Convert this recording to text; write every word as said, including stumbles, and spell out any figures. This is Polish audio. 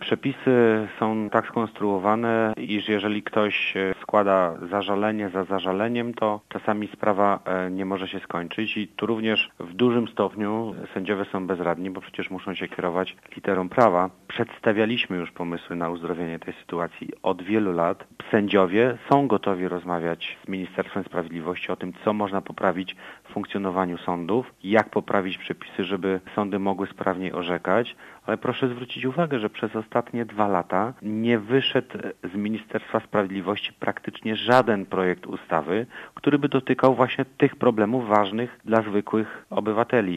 Przepisy są tak skonstruowane, iż jeżeli ktoś składa zażalenie za zażaleniem, to czasami sprawa nie może się skończyć i tu również w dużym stopniu sędziowie są bezradni, bo przecież muszą się kierować literą prawa. Przedstawialiśmy już pomysły na uzdrowienie tej sytuacji od wielu lat. Sędziowie są gotowi rozmawiać z Ministerstwem Sprawiedliwości o tym, co można poprawić w funkcjonowaniu sądów, jak poprawić przepisy, żeby sądy mogły sprawniej orzekać, ale proszę zwrócić uwagę, że przez ostatnie dwa lata nie wyszedł z Ministerstwa Sprawiedliwości praktycznie żaden projekt ustawy, który by dotykał właśnie tych problemów ważnych dla zwykłych obywateli.